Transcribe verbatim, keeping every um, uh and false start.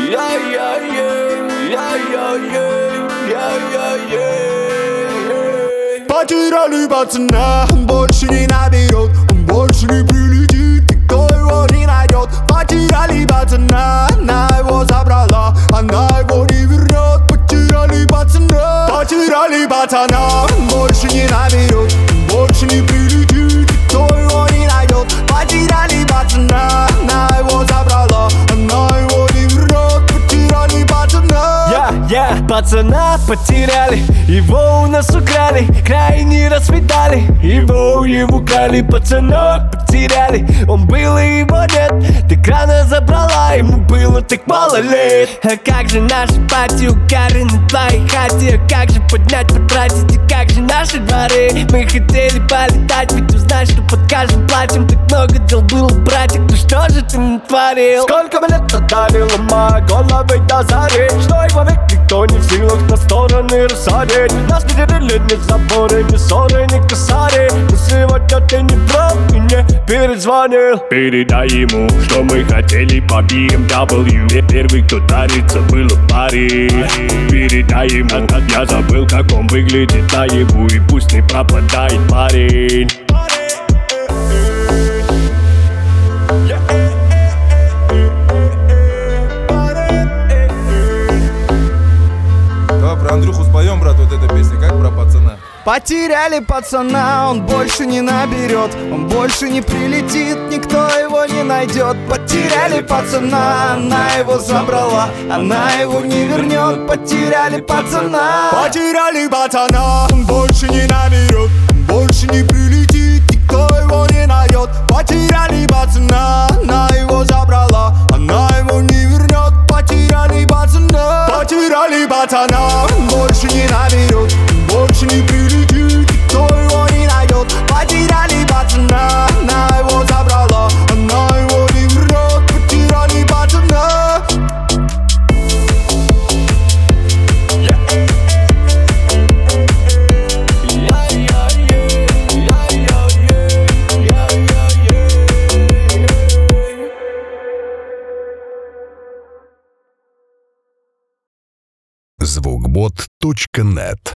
Потеряли пацана, он больше не наберет, он больше не прилетит, никто его не найдет. Потеряли пацана, она его забрала, она его не вернет. Потеряли пацана, потеряли пацана, он больше не наберет, он больше не прилетит, никто его не найдет. Потеряли пацана, она его забрала, она его не вернет. Потеряли пацана. Я, я, пацана потеряли, его у нас украли, край не расцветали, его ему крали, пацана потеряли, он был и его нет, ты крана забрала, ему было так мало лет. А как же наши пати у Кары на твоей хате, а как же поднять, потратить, и как же наши дворы? Мы хотели полетать, ведь узнать, что под каждым платьем так много дел было, братик, ну что же ты натворил? Сколько мне лет отдали, ломая головы до зари, что его век никто не в силах на стороны рассадить. Нас не делили ни заборы, ни ссоры, ни косари, но сегодня ты не прав и не перезвонил. Передай ему, что мы хотели по би эм дабл ю. Первый, кто дарится, был в паре. Передай ему, я забыл, как он выглядит наяву, и пусть не пропадает парень. Про Андрюху споем, брат, вот эта песня, как про пацана. Потеряли пацана, он больше не наберет, он больше не прилетит, никто его не найдет. Потеряли пацана, она его забрала, она его не вернет. Потеряли пацана, потеряли пацана, он больше не наберет, он больше не прилетит, никто его не найдет. Потеряли пацана, она его забрала, она его не вернет. Потеряли пацана, потеряли пацана, он больше не наберет, он больше не прилетит, никто его не найдет. Потеряли пацана, она его забрала, она его не вернет. Потеряли пацана. звукбот точка нет